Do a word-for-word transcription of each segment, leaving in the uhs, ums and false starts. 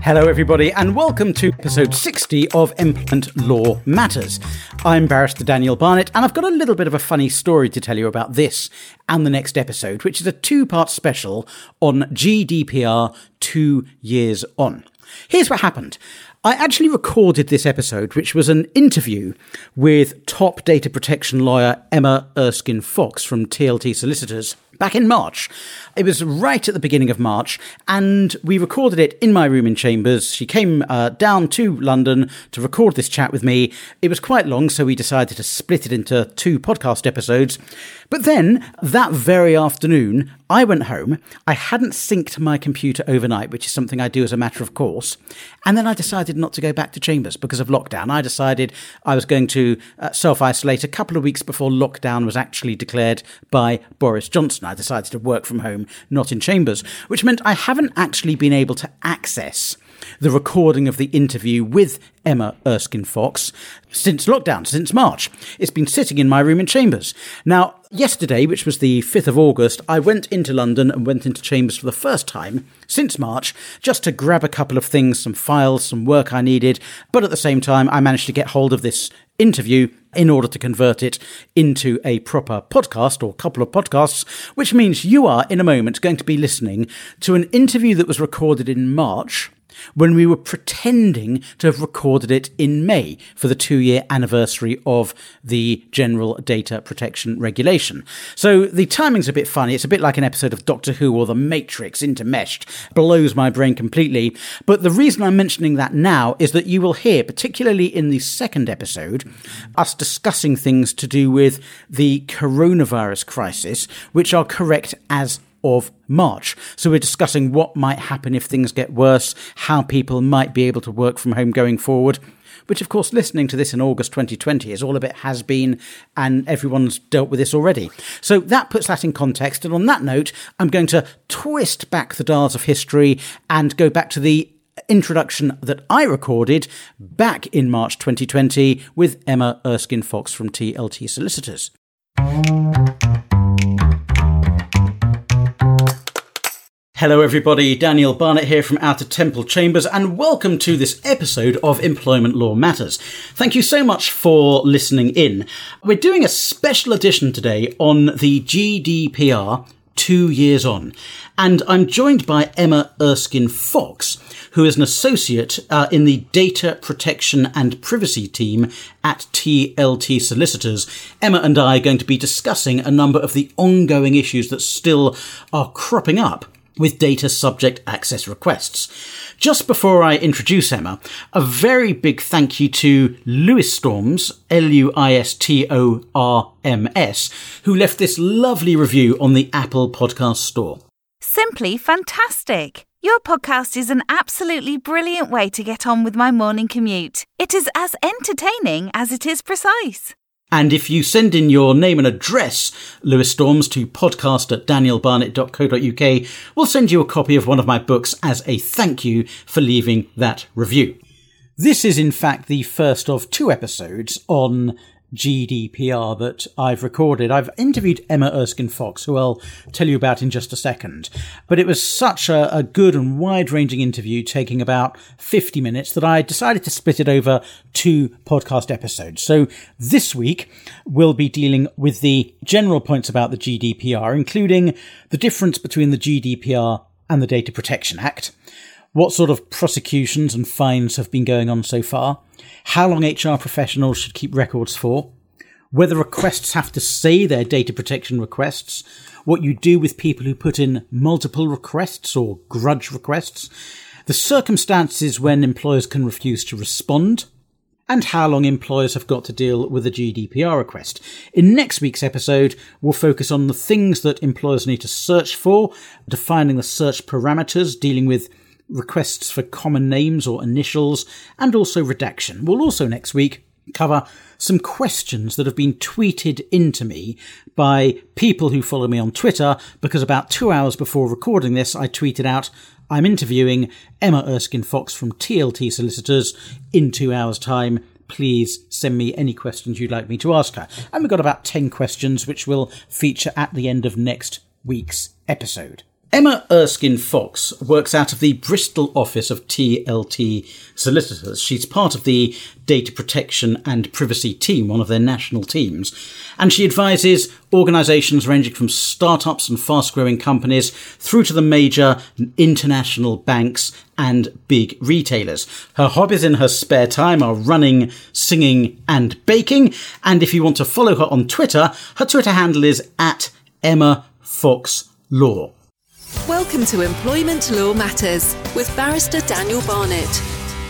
Hello everybody and welcome to episode sixty of Employment Law Matters. I'm Barrister Daniel Barnett and I've got a little bit of a funny story to tell you about this and the next episode, which is a two-part special on G D P R two years on. Here's what happened. I actually recorded this episode, which was an interview with top data protection lawyer Emma Erskine Fox from T L T Solicitors back in March. It was right at the beginning of March, and we recorded it in my room in Chambers. She came uh, down to London to record this chat with me. It was quite long, so we decided to split it into two podcast episodes. But then, that very afternoon, I went home. I hadn't synced my computer overnight, which is something I do as a matter of course. And then I decided not to go back to Chambers because of lockdown. I decided I was going to uh, self-isolate a couple of weeks before lockdown was actually declared by Boris Johnson. I decided to work from home, not in Chambers, which meant I haven't actually been able to access the recording of the interview with Emma Erskine Fox since lockdown, since March. It's been sitting in my room in Chambers. Now, yesterday, which was the fifth of August, I went into London and went into Chambers for the first time since March, just to grab a couple of things, some files, some work I needed. But at the same time, I managed to get hold of this interview in order to convert it into a proper podcast or couple of podcasts, which means you are, in a moment, going to be listening to an interview that was recorded in March, when we were pretending to have recorded it in May for the two-year anniversary of the General Data Protection Regulation. So the timing's a bit funny. It's a bit like an episode of Doctor Who or The Matrix intermeshed. Blows my brain completely. But the reason I'm mentioning that now is that you will hear, particularly in the second episode, us discussing things to do with the coronavirus crisis, which are correct as of March. So we're discussing what might happen if things get worse, how people might be able to work from home going forward, which of course listening to this in August twenty twenty is all a bit has been and everyone's dealt with this already. So that puts that in context. And on that note, I'm going to twist back the dials of history and go back to the introduction that I recorded back in March twenty twenty with Emma Erskine Fox from T L T Solicitors. Hello everybody, Daniel Barnett here from Outer Temple Chambers and welcome to this episode of Employment Law Matters. Thank you so much for listening in. We're doing a special edition today on the G D P R two years on, and I'm joined by Emma Erskine Fox, who is an associate uh, in the Data Protection and Privacy team at T L T Solicitors. Emma and I are going to be discussing a number of the ongoing issues that still are cropping up with data subject access requests. Just before I introduce Emma, a very big thank you to Lewis Storms, L U I S T O R M S, who left this lovely review on the Apple Podcast Store. Simply fantastic! Your podcast is an absolutely brilliant way to get on with my morning commute. It is as entertaining as it is precise. And if you send in your name and address, Lewis Storms, to podcast at daniel barnett dot co dot uk, we'll send you a copy of one of my books as a thank you for leaving that review. This is, in fact, the first of two episodes on G D P R that I've recorded. I've interviewed Emma Erskine Fox, who I'll tell you about in just a second. But it was such a, a good and wide-ranging interview, taking about fifty minutes, that I decided to split it over two podcast episodes. So this week, we'll be dealing with the general points about the G D P R, including the difference between the G D P R and the Data Protection Act, what sort of prosecutions and fines have been going on so far, how long H R professionals should keep records for, whether requests have to say they're data protection requests, what you do with people who put in multiple requests or grudge requests, the circumstances when employers can refuse to respond, and how long employers have got to deal with a G D P R request. In next week's episode, we'll focus on the things that employers need to search for, defining the search parameters, dealing with requests for common names or initials, and also redaction. We'll also next week cover some questions that have been tweeted into me by people who follow me on Twitter, because about two hours before recording this, I tweeted out, I'm interviewing Emma Erskine Fox from T L T Solicitors in two hours' time. Please send me any questions you'd like me to ask her. And we've got about ten questions which will feature at the end of next week's episode. Emma Erskine Fox works out of the Bristol office of T L T Solicitors. She's part of the Data Protection and Privacy team, one of their national teams, and she advises organisations ranging from startups and fast-growing companies through to the major international banks and big retailers. Her hobbies in her spare time are running, singing and baking, and if you want to follow her on Twitter, her Twitter handle is at Emma Fox Law. Welcome to Employment Law Matters with Barrister Daniel Barnett.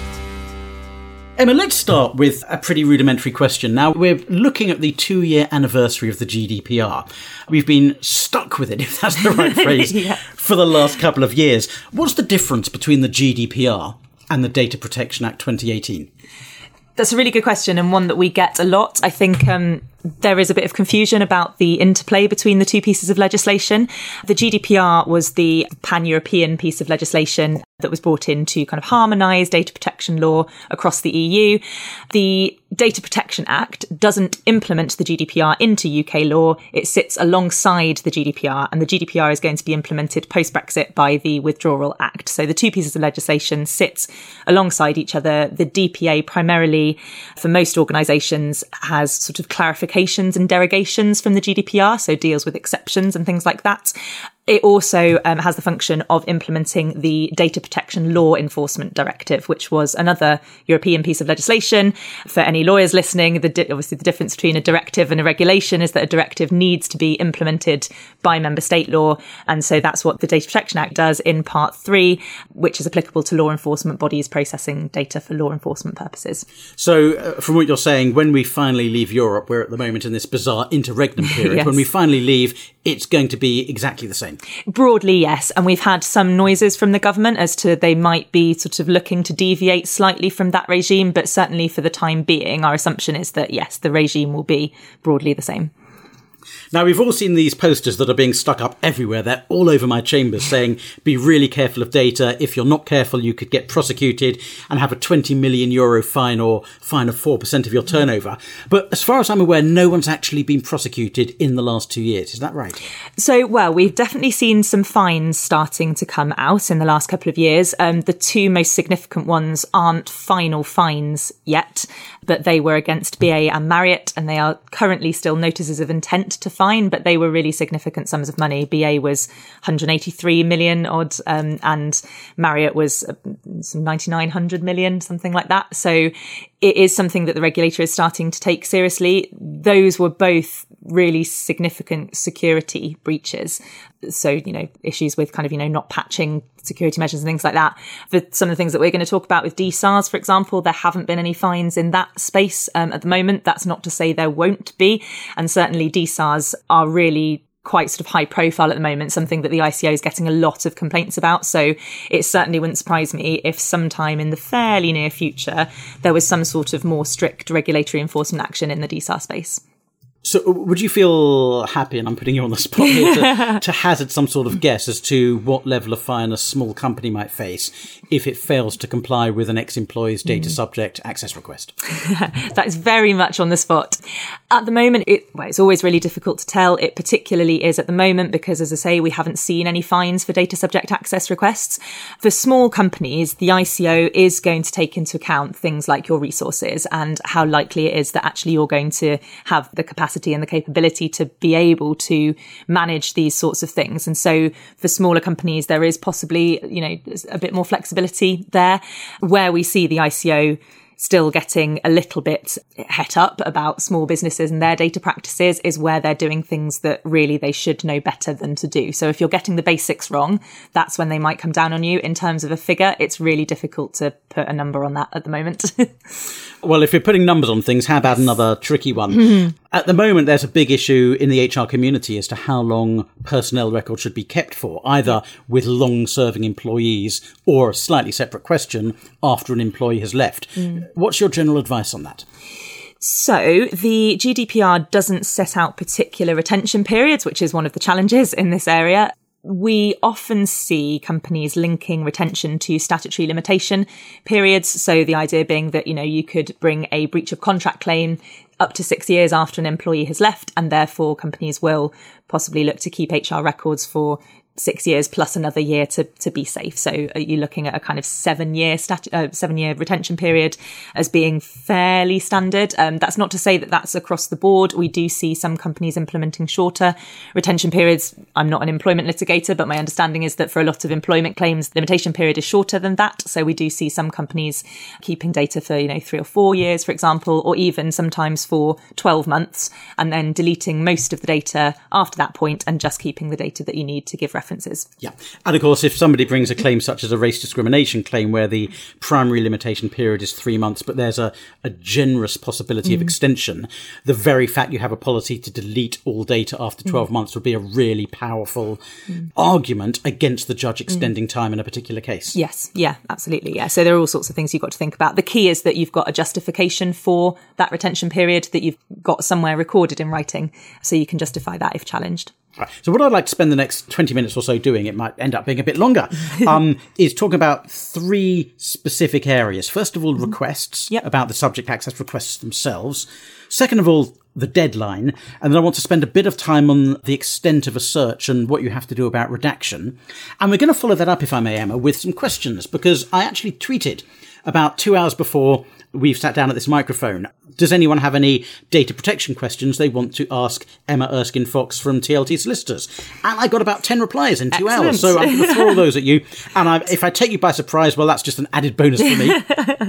Emma, let's start with a pretty rudimentary question. Now, we're looking at the two-year anniversary of the G D P R. We've been stuck with it, if that's the right phrase, yeah. for the last couple of years. What's the difference between the G D P R and the Data Protection Act twenty eighteen? That's a really good question, and one that we get a lot. I think um, there is a bit of confusion about the interplay between the two pieces of legislation. The G D P R was the pan-European piece of legislation that was brought in to kind of harmonise data protection law across the E U. The Data Protection Act doesn't implement the G D P R into U K law. It sits alongside the G D P R, and the G D P R is going to be implemented post-Brexit by the Withdrawal Act. So the two pieces of legislation sit alongside each other. The D P A primarily, for most organisations, has sort of clarifications and derogations from the G D P R, so deals with exceptions and things like that. It also um, has the function of implementing the Data Protection Law Enforcement Directive, which was another European piece of legislation. For any lawyers listening, the di- obviously the difference between a directive and a regulation is that a directive needs to be implemented by member state law. And so that's what the Data Protection Act does in Part three, which is applicable to law enforcement bodies processing data for law enforcement purposes. So uh, from what you're saying, when we finally leave Europe, we're at the moment in this bizarre interregnum period. Yes. When we finally leave, it's going to be exactly the same. Broadly, yes. And we've had some noises from the government as to they might be sort of looking to deviate slightly from that regime. But certainly for the time being, our assumption is that, yes, the regime will be broadly the same. Now, we've all seen these posters that are being stuck up everywhere. They're all over my chambers saying, be really careful of data. If you're not careful, you could get prosecuted and have a twenty million euro fine or fine of four percent of your turnover. But as far as I'm aware, no one's actually been prosecuted in the last two years. Is that right? So, well, we've definitely seen some fines starting to come out in the last couple of years. Um, the two most significant ones aren't final fines yet, but they were against B A and Marriott, and they are currently still notices of intent to fine, but they were really significant sums of money. B A was one hundred eighty-three million odd, um, and Marriott was uh, some ninety-nine hundred million, something like that. So it is something that the regulator is starting to take seriously. Those were both really significant security breaches. So, you know, issues with kind of, you know, not patching security measures and things like that. For some of the things that we're going to talk about with D SARS, for example, there haven't been any fines in that space um, at the moment. That's not to say there won't be. And certainly D SARS are really quite sort of high profile at the moment, something that the I C O is getting a lot of complaints about. So it certainly wouldn't surprise me if sometime in the fairly near future, there was some sort of more strict regulatory enforcement action in the D SARS space. So would you feel happy, and I'm putting you on the spot here, to, to hazard some sort of guess as to what level of fine a small company might face if it fails to comply with an ex-employee's data mm. subject access request? That is very much on the spot. At the moment, it, well, it's always really difficult to tell. It particularly is at the moment because, as I say, we haven't seen any fines for data subject access requests. For small companies, the I C O is going to take into account things like your resources and how likely it is that actually you're going to have the capacity and the capability to be able to manage these sorts of things. And so for smaller companies, there is possibly, you know, a bit more flexibility there. Where we see the I C O still getting a little bit het up about small businesses and their data practices is where they're doing things that really they should know better than to do. So if you're getting the basics wrong, that's when they might come down on you. In terms of a figure, it's really difficult to put a number on that at the moment. Well, if you're putting numbers on things, how about another tricky one? Mm-hmm. At the moment, there's a big issue in the H R community as to how long personnel records should be kept for, either with long-serving employees or a slightly separate question after an employee has left. Mm. What's your general advice on that? So the G D P R doesn't set out particular retention periods, which is one of the challenges in this area. We often see companies linking retention to statutory limitation periods. So the idea being that, you know, you could bring a breach of contract claim up to six years after an employee has left, and therefore companies will possibly look to keep H R records for six years plus another year to, to be safe. So are you looking at a kind of seven year stat, uh, seven year retention period as being fairly standard? Um, that's not to say that that's across the board. We do see some companies implementing shorter retention periods. I'm not an employment litigator, but my understanding is that for a lot of employment claims, the limitation period is shorter than that. So we do see some companies keeping data for, you know, three or four years, for example, or even sometimes for twelve months, and then deleting most of the data after that point and just keeping the data that you need to give references. Yeah. And of course, if somebody brings a claim such as a race discrimination claim where the primary limitation period is three months, but there's a, a generous possibility mm. of extension, the very fact you have a policy to delete all data after twelve mm. months would be a really powerful mm. argument against the judge extending mm. time in a particular case. Yes. Yeah, absolutely. Yeah. So there are all sorts of things you've got to think about. The key is that you've got a justification for that retention period, that you've got somewhere recorded in writing, so you can justify that if challenged. Right. So what I'd like to spend the next twenty minutes or so doing, it might end up being a bit longer, um, is talking about three specific areas. First of all, mm-hmm. requests, yep. about the subject access requests themselves. Second of all, the deadline. And then I want to spend a bit of time on the extent of a search and what you have to do about redaction. And we're going to follow that up, if I may, Emma, with some questions, because I actually tweeted about two hours before we've sat down at this microphone. Does anyone have any data protection questions they want to ask Emma Erskine Fox from T L T Solicitors? And I got about ten replies in two Excellent. hours. So I'm going to throw all those at you. And I, if I take you by surprise, well, that's just an added bonus for me.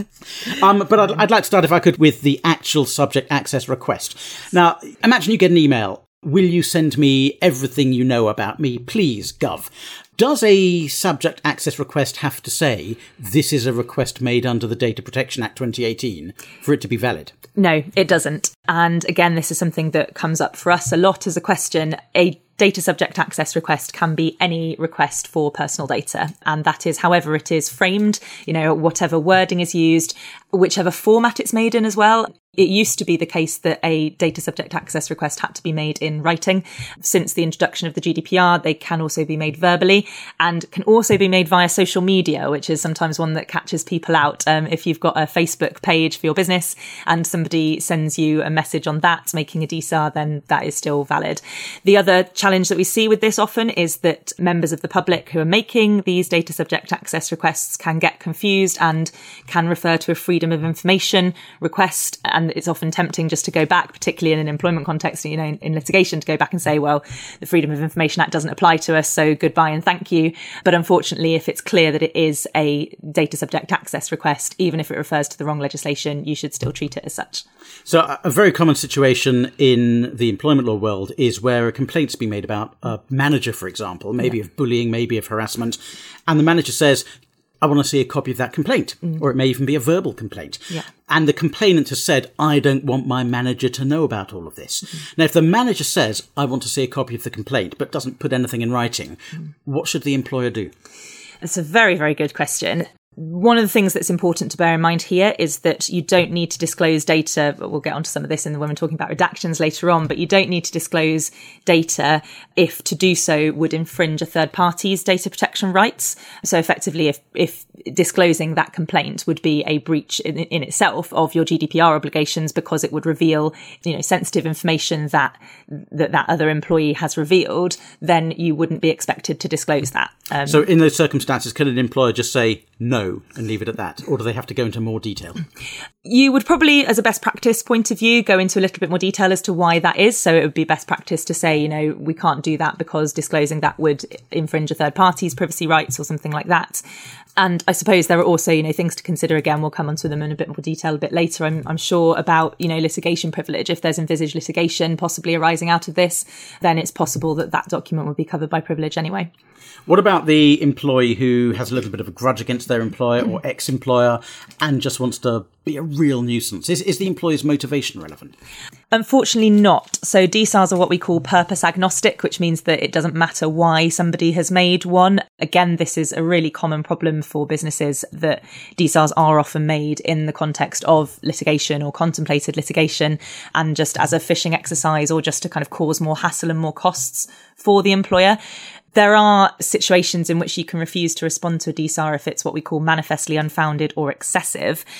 um, but I'd, I'd like to start, if I could, with the actual subject access request. Now, imagine you get an email. Will you send me everything you know about me, please, Gov? Does a subject access request have to say, this is a request made under the Data Protection Act twenty eighteen for it to be valid? No, it doesn't. And again, this is something that comes up for us a lot as a question. A data subject access request can be any request for personal data. And that is however it is framed, you know, whatever wording is used, whichever format it's made in as well. It used to be the case that a data subject access request had to be made in writing. Since the introduction of the G D P R, they can also be made verbally and can also be made via social media, which is sometimes one that catches people out. Um, if you've got a Facebook page for your business and somebody sends you a message on that making a D S A R, then that is still valid. The other challenge that we see with this often is that members of the public who are making these data subject access requests can get confused and can refer to a freedom of information request. And it's often tempting just to go back, particularly in an employment context, you know, in, in litigation, to go back and say, well, the Freedom of Information Act doesn't apply to us, so goodbye and thank you. But unfortunately, if it's clear that it is a data subject access request, even if it refers to the wrong legislation, you should still treat it as such. So a very common situation in the employment law world is where a complaint's been made about a manager, for example, maybe yeah. of bullying, maybe of harassment, and the manager says, I want to see a copy of that complaint, mm. or it may even be a verbal complaint. Yeah. And the complainant has said, I don't want my manager to know about all of this. Mm. Now, if the manager says, I want to see a copy of the complaint, but doesn't put anything in writing, mm. what should the employer do? It's a very, very good question. One of the things that's important to bear in mind here is that you don't need to disclose data, but we'll get onto some of this in the when we're talking about redactions later on, but you don't need to disclose data if to do so would infringe a third party's data protection rights. So effectively, if, if disclosing that complaint would be a breach in, in itself of your G D P R obligations because it would reveal, you know, sensitive information that, that that other employee has revealed, then you wouldn't be expected to disclose that. Um, so in those circumstances, can an employer just say no and leave it at that? Or do they have to go into more detail? You would probably, as a best practice point of view, go into a little bit more detail as to why that is. So it would be best practice to say, you know, we can't do that because disclosing that would infringe a third party's privacy rights or something like that. And I suppose there are also, you know, things to consider. Again, we'll come onto them in a bit more detail a bit later, I'm, I'm sure, about, you know, litigation privilege. If there's envisaged litigation possibly arising out of this, then it's possible that that document would be covered by privilege anyway. What about the employee who has a little bit of a grudge against their employer or ex-employer and just wants to be a real nuisance? Is, is the employee's motivation relevant? Unfortunately not. So D S A Rs are what we call purpose agnostic, which means that it doesn't matter why somebody has made one. Again, this is a really common problem for businesses, that D S A Rs are often made in the context of litigation or contemplated litigation, and just as a fishing exercise or just to kind of cause more hassle and more costs for the employer. There are situations in which you can refuse to respond to a D S A R if it's what we call manifestly unfounded or excessive.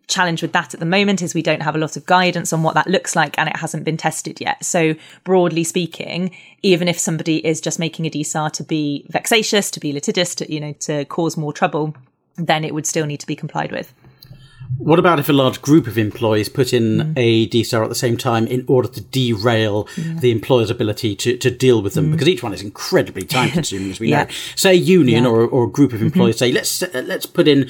challenge with that at the moment is we don't have a lot of guidance on what that looks like, and it hasn't been tested yet. So broadly speaking, even if somebody is just making a D S A R to be vexatious, to be litigious, to, you know, to cause more trouble, then it would still need to be complied with. What about if a large group of employees put in mm. a D S A R at the same time in order to derail yeah. the employer's ability to, to deal with them? Mm. Because each one is incredibly time consuming, as we yeah. know. Say a union yeah. or, or a group of employees mm-hmm. say, let's uh, let's put in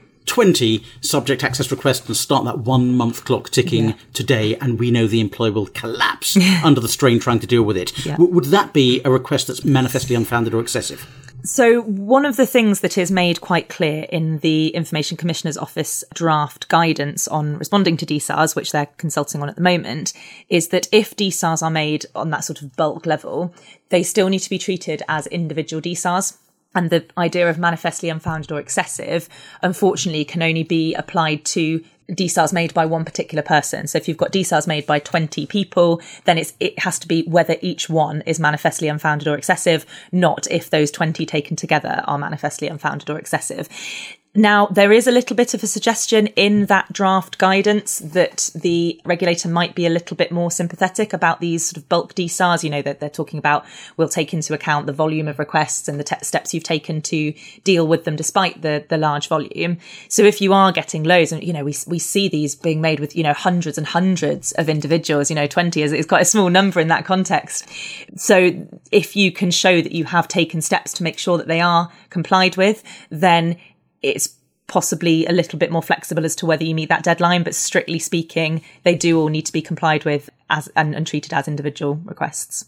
twenty subject access requests and start that one month clock ticking yeah. today, and we know the employer will collapse under the strain trying to deal with it. Yeah. W- would that be a request that's manifestly unfounded or excessive? So one of the things that is made quite clear in the Information Commissioner's Office draft guidance on responding to D S A Rs, which they're consulting on at the moment, is that if D S A Rs are made on that sort of bulk level, they still need to be treated as individual D S A Rs. And the idea of manifestly unfounded or excessive, unfortunately, can only be applied to D S A Rs made by one particular person. So if you've got D S A Rs made by twenty people, then it's, it has to be whether each one is manifestly unfounded or excessive, not if those twenty taken together are manifestly unfounded or excessive. Now, there is a little bit of a suggestion in that draft guidance that the regulator might be a little bit more sympathetic about these sort of bulk D S A Rs. You know, that they're, they're talking about, we'll take into account the volume of requests and the te- steps you've taken to deal with them despite the, the large volume. So if you are getting loads, and, you know, we, we see these being made with, you know, hundreds and hundreds of individuals, you know, twenty is, is quite a small number in that context. So if you can show that you have taken steps to make sure that they are complied with, then it's possibly a little bit more flexible as to whether you meet that deadline, but strictly speaking, they do all need to be complied with as and, and treated as individual requests.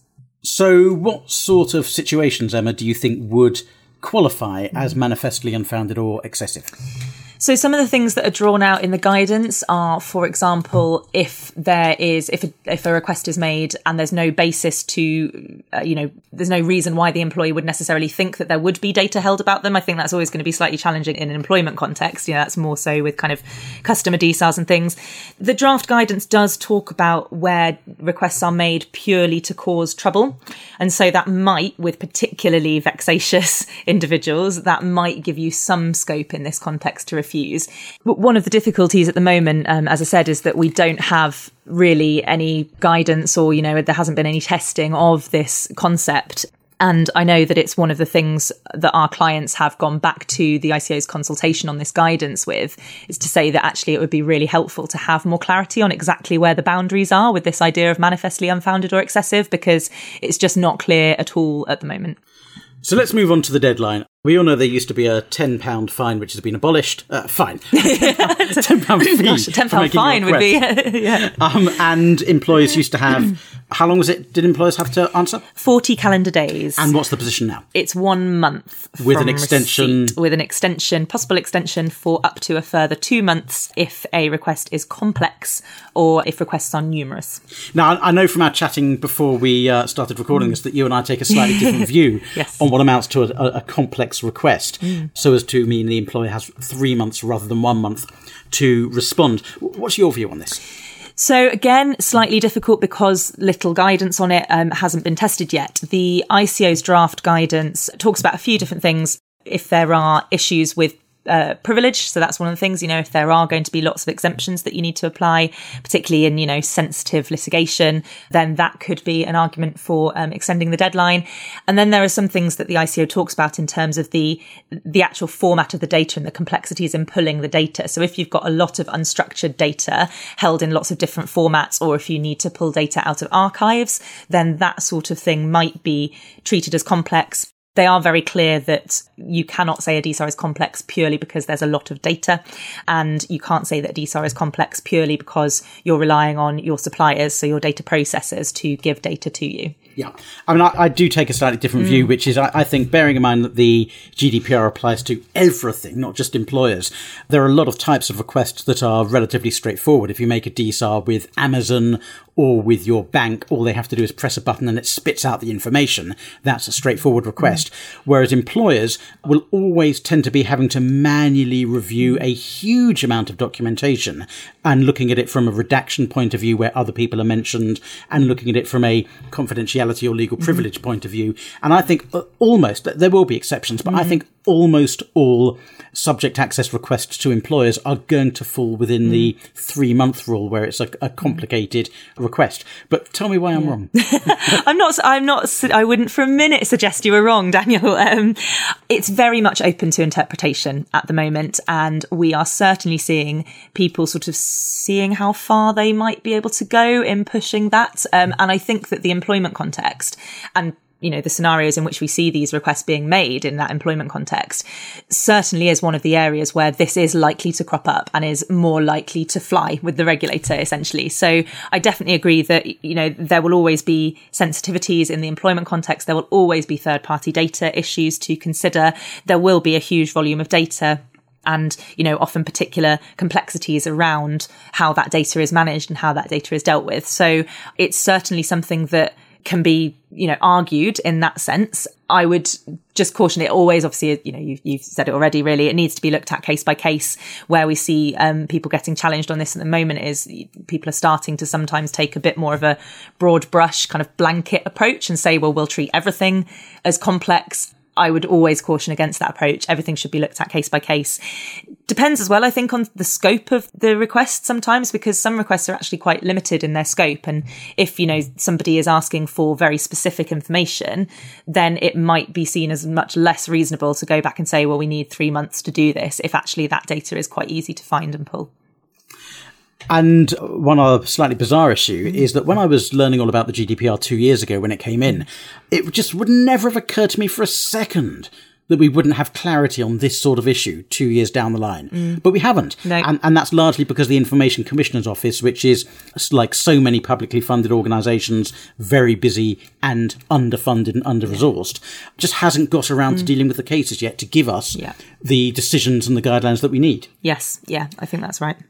So what sort of situations, Emma, do you think would qualify as manifestly unfounded or excessive? So some of the things that are drawn out in the guidance are, for example, if there is, if a, if a request is made and there's no basis to, uh, you know, there's no reason why the employee would necessarily think that there would be data held about them. I think that's always going to be slightly challenging in an employment context. You know, that's more so with kind of customer D S A Rs and things. The draft guidance does talk about where requests are made purely to cause trouble. And so that might, with particularly vexatious individuals, that might give you some scope in this context to refuse. But one of the difficulties at the moment, um, as I said, is that we don't have really any guidance or, you know, there hasn't been any testing of this concept. And I know that it's one of the things that our clients have gone back to the I C O's consultation on this guidance with, is to say that actually it would be really helpful to have more clarity on exactly where the boundaries are with this idea of manifestly unfounded or excessive, because it's just not clear at all at the moment. So let's move on to the deadline. We all know there used to be a ten pound fine, which has been abolished. Uh, fine. ten pound fee. Gosh, a ten pound fine would be, yeah. Um, and employers used to have, how long was it, did employers have to answer? forty calendar days. And what's the position now? It's one month. With an extension? Receipt, with an extension, possible extension for up to a further two months if a request is complex or if requests are numerous. Now, I know from our chatting before we uh, started recording mm. this that you and I take a slightly different view yes. on what amounts to a, a complex request, mm. so as to mean the employer has three months rather than one month to respond. What's your view on this? So again, slightly difficult because little guidance on it um, hasn't been tested yet. The I C O's draft guidance talks about a few different things. If there are issues with Uh, privilege. So that's one of the things, you know, if there are going to be lots of exemptions that you need to apply, particularly in, you know, sensitive litigation, then that could be an argument for um, extending the deadline. And then there are some things that the I C O talks about in terms of the the actual format of the data and the complexities in pulling the data. So if you've got a lot of unstructured data held in lots of different formats, or if you need to pull data out of archives, then that sort of thing might be treated as complex. They are very clear that you cannot say a D S A R is complex purely because there's a lot of data, and you can't say that a D S A R is complex purely because you're relying on your suppliers, so your data processors, to give data to you. Yeah. I mean, I, I do take a slightly different mm. view, which is, I, I think, bearing in mind that the G D P R applies to everything, not just employers, there are a lot of types of requests that are relatively straightforward. If you make a D S A R with Amazon or with your bank, all they have to do is press a button and it spits out the information. That's a straightforward request. Mm. Whereas employers will always tend to be having to manually review a huge amount of documentation and looking at it from a redaction point of view where other people are mentioned, and looking at it from a confidentiality or legal privilege mm-hmm. point of view. And I think almost, there will be exceptions, but mm-hmm. I think almost all subject access requests to employers are going to fall within mm. the three-month rule, where it's a, a complicated request. But tell me why I'm yeah. wrong. I'm not, I'm not, I wouldn't for a minute suggest you were wrong, Daniel. Um, it's very much open to interpretation at the moment, and we are certainly seeing people sort of seeing how far they might be able to go in pushing that. Um, and I think that the employment context and you know, the scenarios in which we see these requests being made in that employment context certainly is one of the areas where this is likely to crop up and is more likely to fly with the regulator, essentially. So I definitely agree that, you know, there will always be sensitivities in the employment context. There will always be third-party data issues to consider. There will be a huge volume of data and, you know, often particular complexities around how that data is managed and how that data is dealt with. So it's certainly something that can be, you know, argued in that sense. I would just caution it always, obviously, you know, you've, you've said it already, really, it needs to be looked at case by case. Where we see um, people getting challenged on this at the moment is people are starting to sometimes take a bit more of a broad brush kind of blanket approach and say, well, we'll treat everything as complex. I would always caution against that approach. Everything should be looked at case by case. Depends as well, I think, on the scope of the request sometimes, because some requests are actually quite limited in their scope. And if, you know, somebody is asking for very specific information, then it might be seen as much less reasonable to go back and say, well, we need three months to do this, if actually that data is quite easy to find and pull. And one other slightly bizarre issue is that when I was learning all about the G D P R two years ago when it came in, it just would never have occurred to me for a second that we wouldn't have clarity on this sort of issue two years down the line. Mm. But we haven't. No. And, and that's largely because the Information Commissioner's Office, which is, like so many publicly funded organisations, very busy and underfunded and under-resourced, yeah. just hasn't got around mm. to dealing with the cases yet to give us yeah. the decisions and the guidelines that we need. Yes, yeah, I think that's right.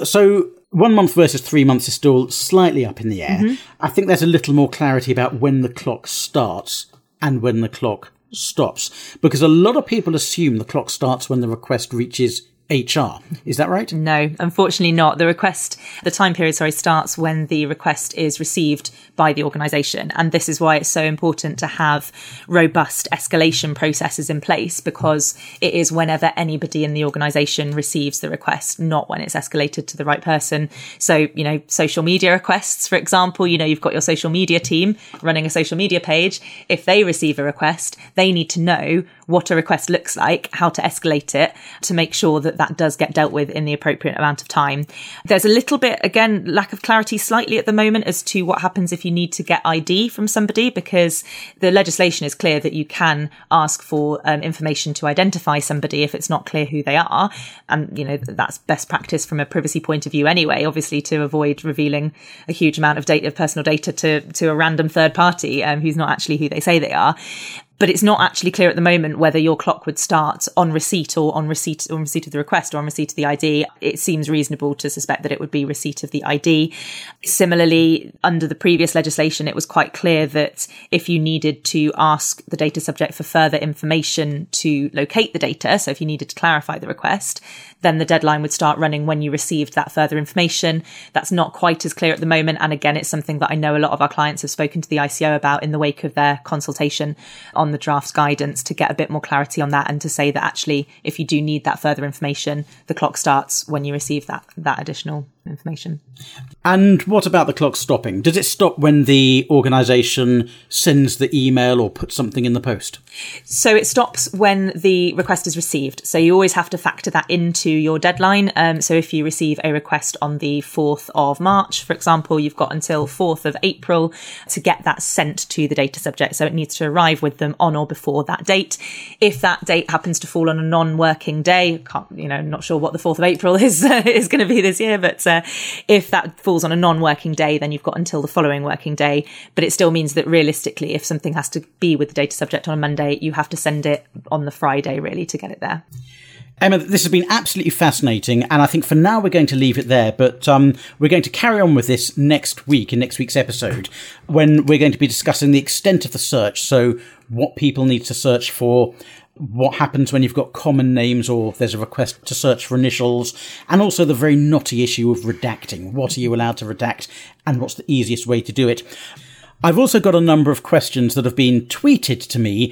So one month versus three months is still slightly up in the air. Mm-hmm. I think there's a little more clarity about when the clock starts and when the clock stops, because a lot of people assume the clock starts when the request reaches H R. Is that right? No, unfortunately not. The request, the time period, sorry, starts when the request is received by the organisation. And this is why it's so important to have robust escalation processes in place, because it is whenever anybody in the organisation receives the request, not when it's escalated to the right person. So, you know, social media requests, for example, you know, you've got your social media team running a social media page. If they receive a request, they need to know what a request looks like, how to escalate it to make sure that that does get dealt with in the appropriate amount of time. There's a little bit, again, lack of clarity slightly at the moment as to what happens if you need to get I D from somebody, because the legislation is clear that you can ask for um, information to identify somebody if it's not clear who they are. And, you know, that's best practice from a privacy point of view anyway, obviously, to avoid revealing a huge amount of data, personal data to, to a random third party um, who's not actually who they say they are. But it's not actually clear at the moment whether your clock would start on receipt or on receipt on receipt of the request or on receipt of the I D. It seems reasonable to suspect that it would be receipt of the I D. Similarly, under the previous legislation, it was quite clear that if you needed to ask the data subject for further information to locate the data, so if you needed to clarify the request, then the deadline would start running when you received that further information. That's not quite as clear at the moment. And again, it's something that I know a lot of our clients have spoken to the I C O about in the wake of their consultation on the draft guidance, to get a bit more clarity on that and to say that actually, if you do need that further information, the clock starts when you receive that, that additional information. And what about the clock stopping? Does it stop when the organisation sends the email or puts something in the post? So it stops when the request is received. So you always have to factor that into your deadline. Um, so if you receive a request on the fourth of March, for example, you've got until fourth of April to get that sent to the data subject. So it needs to arrive with them on or before that date. If that date happens to fall on a non-working day, can't, you know, not sure what the fourth of April is, uh, is going to be this year, but uh, if that falls on a non-working day, then you've got until the following working day. But it still means that realistically, if something has to be with the data subject on a Monday, you have to send it on the Friday, really, to get it there. Emma, this has been absolutely fascinating, and I think for now we're going to leave it there, but um, we're going to carry on with this next week, in next week's episode, when we're going to be discussing the extent of the search, so what people need to search for, what happens when you've got common names or there's a request to search for initials, and also the very knotty issue of redacting. What are you allowed to redact, and what's the easiest way to do it? I've also got a number of questions that have been tweeted to me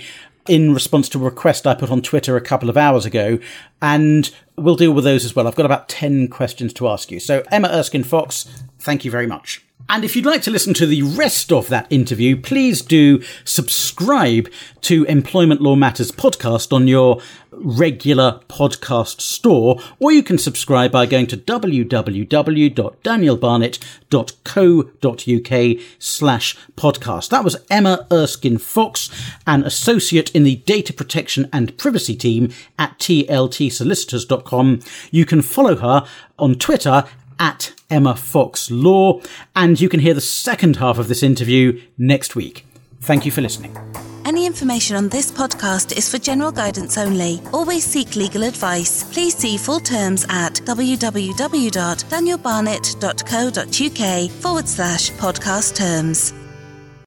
in response to a request I put on Twitter a couple of hours ago, and we'll deal with those as well. I've got about ten questions to ask you. So Emma Erskine Fox, thank you very much. And if you'd like to listen to the rest of that interview, please do subscribe to Employment Law Matters podcast on your regular podcast store, or you can subscribe by going to www.danielbarnett.co.uk slash podcast. That was Emma Erskine Fox, an associate in the data protection and privacy team at T L T solicitors dot com. You can follow her on Twitter at Emma Fox Law, and you can hear the second half of this interview next week. Thank you for listening. Any information on this podcast is for general guidance only. Always seek legal advice. Please see full terms at www.danielbarnett.co.uk forward slash podcast terms.